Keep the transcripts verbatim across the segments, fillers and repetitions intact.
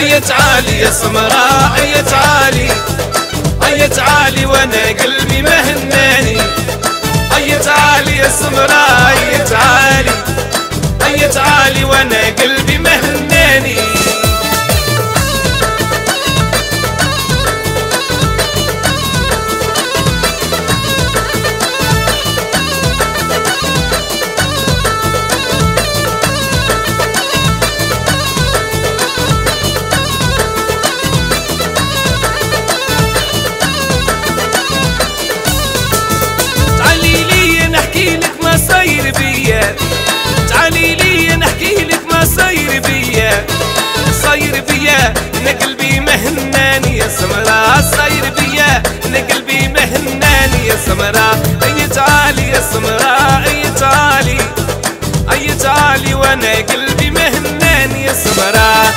هيا تعالي يا سمراء هيا تعالي، هيا تعالي وانا قلبي مهناني. هيا تعالي يا سمراء هيا تعالي، هيا تعالي وانا قلبي مهناني. صاير بيا تعالي لي نحكي لك ما صاير بيا، صاير بيا انا قلبي مهناني يا سمراء، صاير بيا انا قلبي مهناني يا سمراء. هيا تعالي يا سمراء هيا تعالي، هيا تعالي وانا قلبي مهناني يا سمراء.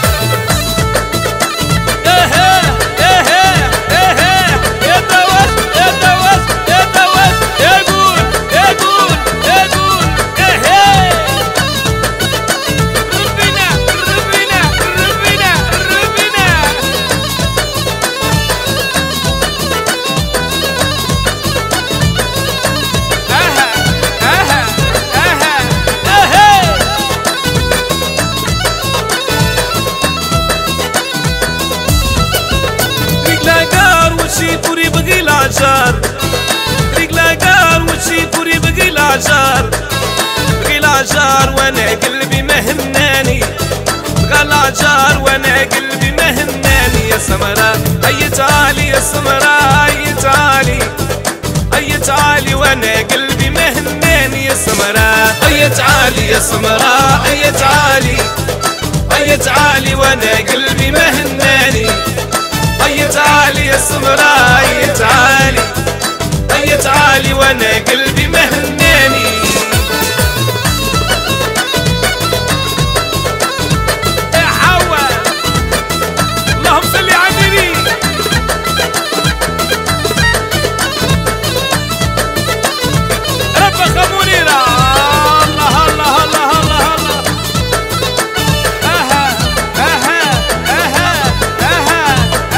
شيفوري بقي العجار، طريق لاقار وشيفوري بقي العجار، بقي العجار وانا قلبي مهناني، بقى العجار وانا قلبي مهناني يا سمراء. هيا تعالي يا سمراء هيا تعالي، هيا تعالي وانا قلبي مهناني يا سمراء. هيا تعالي يا سمراء هيا تعالي، هيا تعالي وانا قلبي مهناني. هيا تعالي يا سمراء هيا تعالي، هيا تعالي وانا قلبي مهناني. يا حوا اللهم صل على النبي. رب خموني الله الله الله الله الله. اها اها اها اها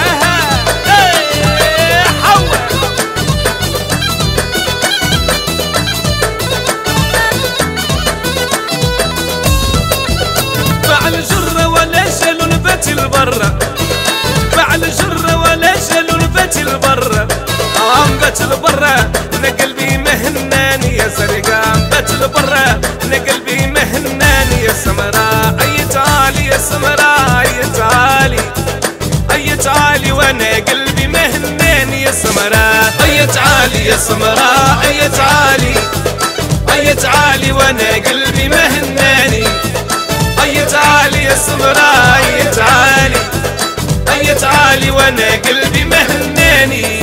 البرة فعل جرة ولا شلون بات البرة، عم بات البرة انا قلبي مهناني يا سرقان، بات البرة انا قلبي مهناني يا سمراء. هيا تعالي يا سمراء هيا تعالي، هيا تعالي وانا قلبي مهناني يا سمراء. هيا تعالي يا سمراء هيا تعالي، هيا تعالي وانا قلبي مهناني. هيا تعالي يا سمراء هيا تعالي، هيا تعالي وانا قلبي مهناني.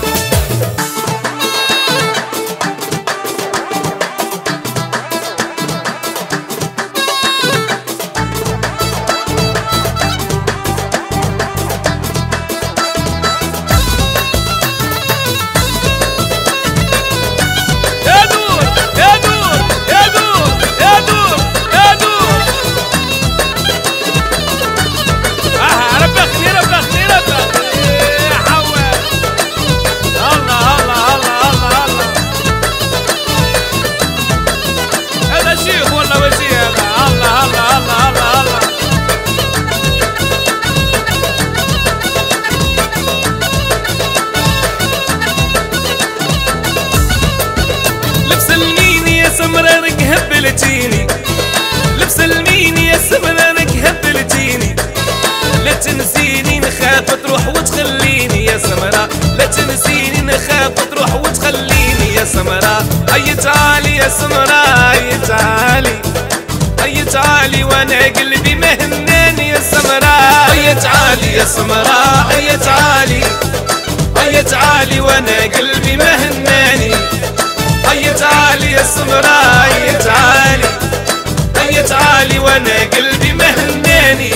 سمرانك هبلتيني، لبس المين يا سمرانك هبلتيني، لا تنسيني نخاف تروح وتخليني يا سمراء، لا تنسيني نخاف تروح وتخليني يا سمراء. هيا تعالي يا سمراء هيا تعالي، هيا تعالي وانا قلبي مهناني يا سمراء. هيا تعالي يا سمراء هيا تعالي، هيا تعالي وانا قلبي مهناني. هيا تعالي يا سمراء هيا تعالي، هيا تعالي وانا قلبي مهناني.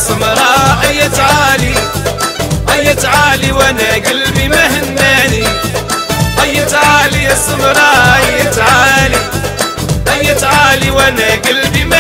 السمراء أي تعالي أي تعالي وانا قلبي مهناني أي تعالي يا السمراء أي تعالي أي تعالي وانا قلبي مهناني